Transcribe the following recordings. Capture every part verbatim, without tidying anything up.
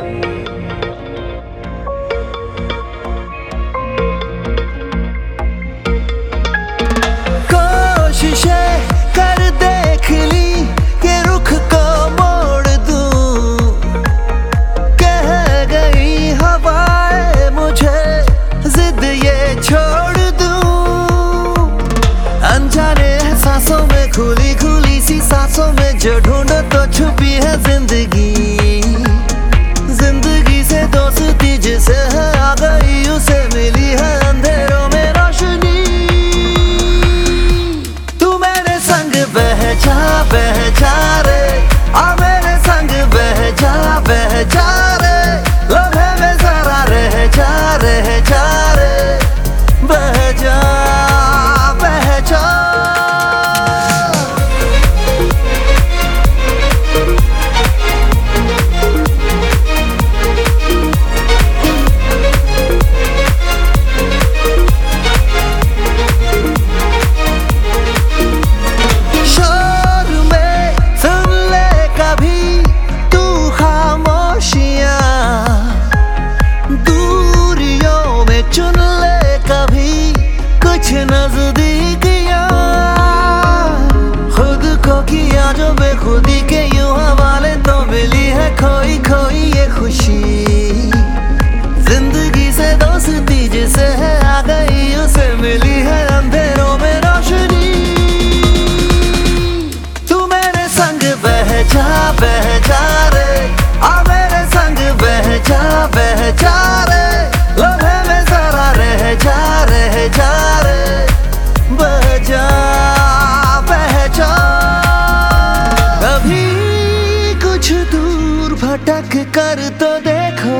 कोशिशें कर देख ली कि रुख को मोड़ दूं, कह गई हवाएं मुझे जिद ये छोड़ दूं। अनजाने एहसासों में खुली खुली सी सांसों में जो ढूंढो तो छुपी है जिंदगी। जिंदगी से दोस्ती जिसे है आ गई उसे मिली है अंधेरों में रोशनी। तू मेरे संग बह जा बह जा रे, आ मेरे संग बह जा बह जा रे, लम्हे में जरा रह जा रह जा रे, बह जा बह जा। चुन ले कभी कुछ नजदीकियां, खुद को किया जो बेखुदी के यूं हवाले तो मिली है खोई खोई ये खुशी। जिंदगी से दोस्ती जिसे है आ गई उसे मिली है अंधेरों में रोशनी। तू मेरे संग बह जा बह जा रे, आ मेरे संग बह जा बह जा रे, लम्हे में जरा रह जा रह जा रे, बह जा बह जा। कभी कुछ दूर भटक कर तो देखो,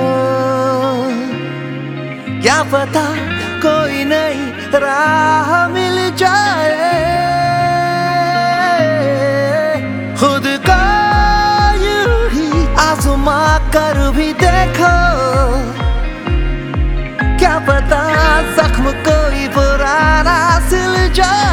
क्या पता कोई नई राह मिल जाए। खुद का यूं ही आजमा कर भी देखो, क्या पता जख्म कोई पुराना सिल जाए।